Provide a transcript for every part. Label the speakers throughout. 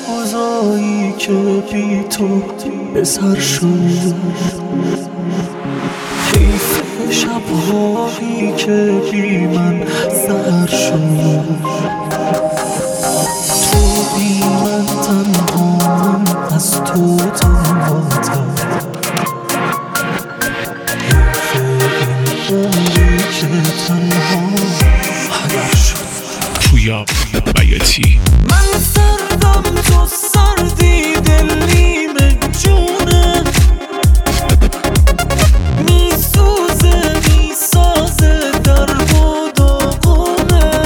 Speaker 1: روزایی که بی تو به سر شد، حیف شبهایی که بی من سر شد. تو بی من تنها، من از تو تنهاتم. حیف این عمری که تنها هدر شد.
Speaker 2: پویا بیاتی
Speaker 1: من سردم تو سردی، دل نیمه جونه میسوزه میسازه درد و داغونه،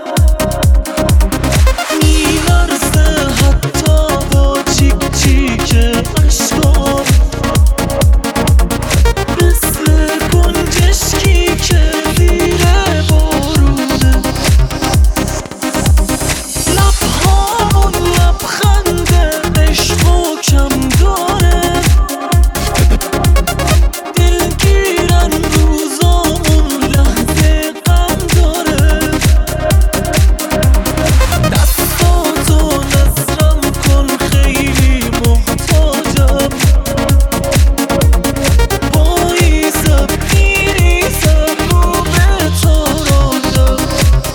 Speaker 1: میلرزه حتی با چیک چیک اشکام، مثل گنجشکی که زیر بارونه. لبهامون لبخند عشق و کم داره، دلگیرن روزامون لحظه غم داره. دستاتو نظرم کن خیلی محتاجم، پاییزم میریزم رو به تاراجم.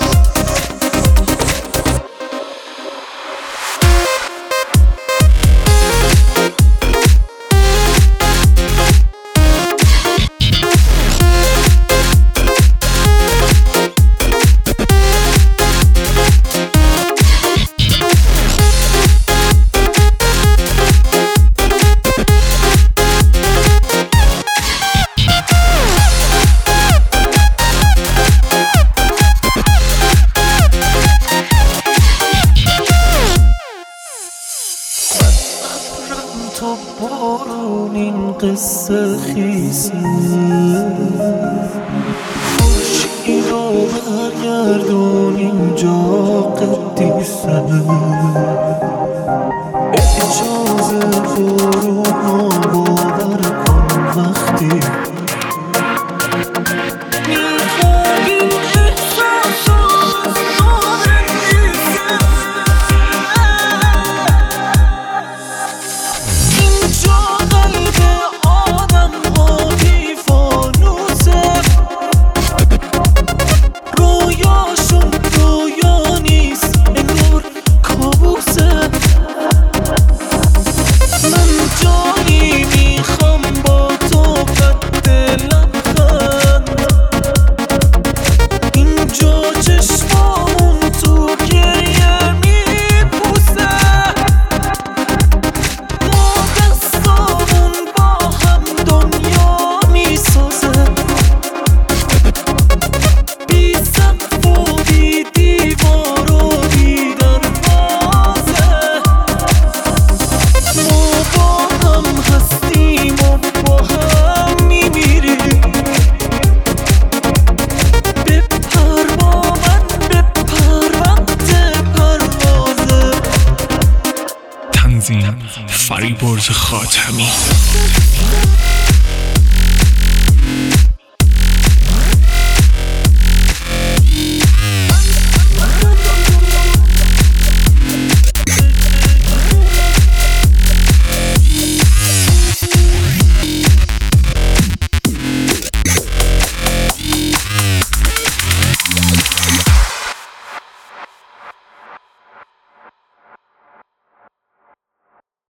Speaker 1: تو بارون این قصه خیسه، خورشید رو برگردون اینجا قدیسه. اجازه بارون رو باور کن وقتی میخوایی احساس از نور نیسه.
Speaker 2: فریبرز خاتمی.